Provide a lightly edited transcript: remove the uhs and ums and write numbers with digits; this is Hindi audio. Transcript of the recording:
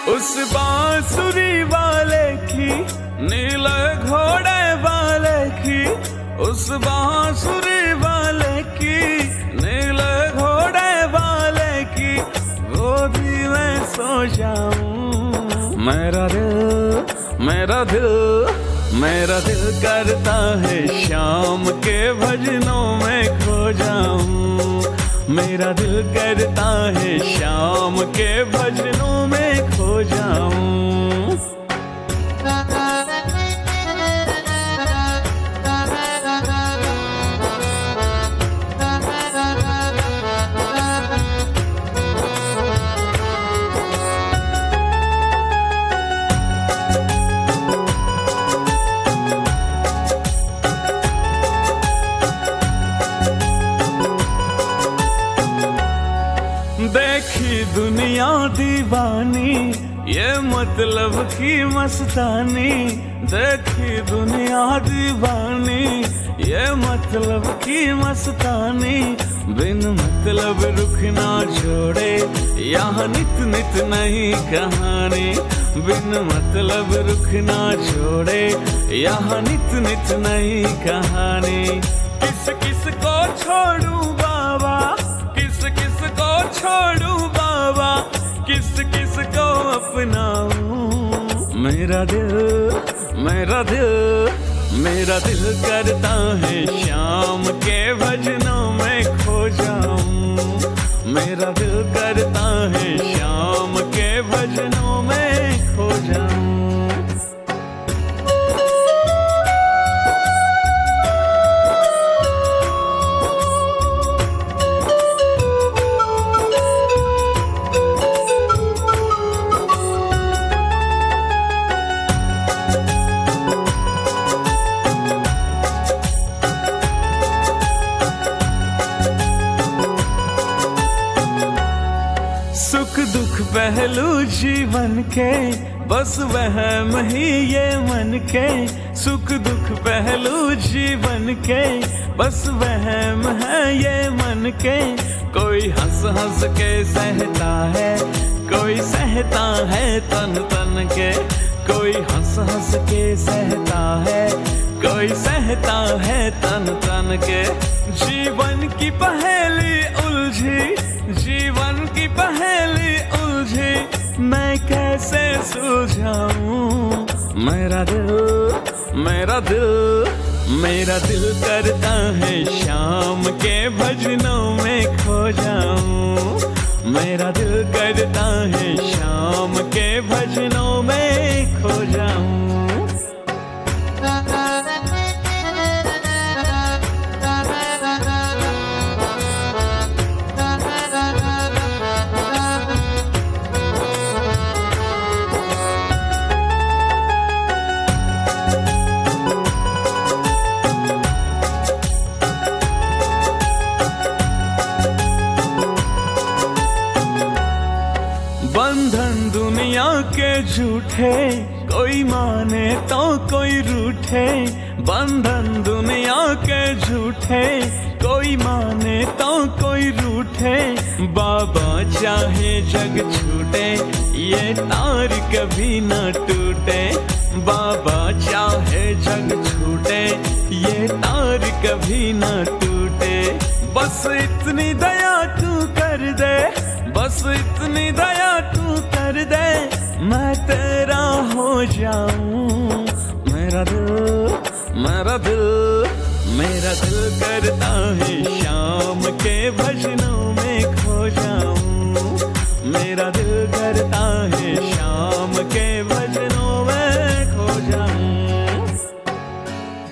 उस बांसुरी वाले की, नीले घोड़े वाले की, उस बांसुरी वाले की, नीले घोड़े वाले की गोदी में सो जाऊं। मेरा दिल, मेरा दिल, मेरा दिल करता है शाम के भजनों में खो जाऊं। मेरा दिल करता है शाम के भजनों में खो जाऊं। देखी दुनिया दीवानी, ये मतलब की मस्तानी। देखी दुनिया दीवानी, ये मतलब की मस्तानी। बिन मतलब रुख ना छोड़े, यहाँ नित नित नई कहानी। बिन मतलब रुख ना छोड़े, यहाँ नित नित नई कहानी। किस किस को छोड़ूं बाबा, किस किस को छोड़ूं बाबा, किस किस को अपनाऊं। मेरा दिल, मेरा दिल, मेरा दिल करता है शाम के भजनों में खो जाऊं। मेरा दिल करता है शाम के भजनों में खो जाऊं। सुख दुख पहलू जीवन के, बस वहम ही ये मन के। सुख दुख पहलू जीवन के, बस वहम है ये मन के। कोई हंस हंस के सहता है, कोई सहता है तन तन के। कोई हंस हंस के सहता है, कोई सहता है तन तन के। जीवन की पहेली उलझी, जीवन की पहेली उलझी, मैं कैसे सुलझाऊं। मेरा दिल, मेरा दिल, मेरा दिल करता है शाम के भजनों में खो जाऊं। मेरा दिल करता है शाम के भजनों में खो जाऊं। बंधन दुनिया के झूठे, कोई माने तो कोई रूठे। बंधन दुनिया के झूठे, कोई माने तो कोई रूठे। बाबा चाहे जग छूटे, ये तार कभी न टूटे। बाबा चाहे जग छूटे, ये तार कभी न टूटे। बस इतनी दया तू कर दे, बस इतनी दया तू कर दे, मैं तेरा हो जाऊं। मेरा दिल, मेरा दिल, मेरा दिल करता है शाम के भजनों में खो